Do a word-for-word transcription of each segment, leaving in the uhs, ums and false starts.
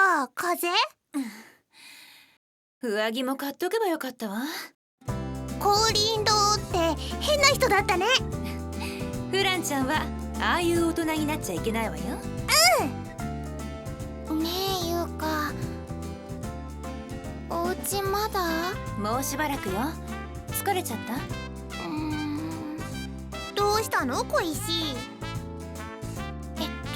か風邪？ 上着も買っとけばよかったわ。 降臨堂って変な人だったね。 フランちゃんはああいう大人になっちゃいけないわよ。 うんねえゆうか、お家まだ？ もうしばらくよ。疲れちゃった？ うーんどうしたの小石？えっと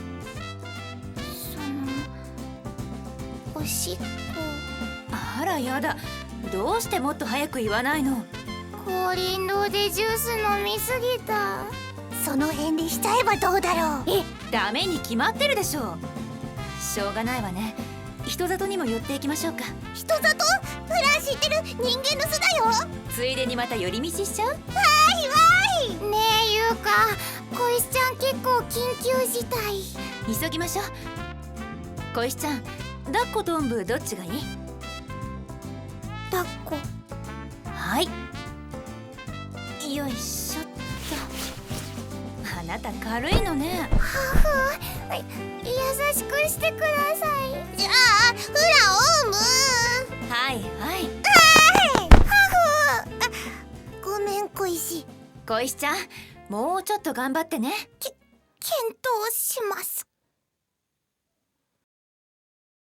そのおしっこ。 あらやだ、どうしてもっと早く言わないの。 降臨堂でジュース飲みすぎた。その辺でしちゃえばどうだろう。 え、ダメに決まってるでしょ。しょうがないわね。人里にも寄っていきましょうか。 人里？フラン知ってる人間の巣だよ。 ついでにまた寄り道しちゃう？わーいわーい。ねえゆうか、小石ちゃん結構緊急事態。 急ぎましょう。小石ちゃん、抱っことおんぶどっちがいい？ 抱っこ。 はい、よいしょっと。あなた軽いのね。 はふ優しくしてください。じゃあフラオウム。 はいはい。 はいはふ。ごめん小石。 小石ちゃん、もうちょっと頑張ってね。 き検討します。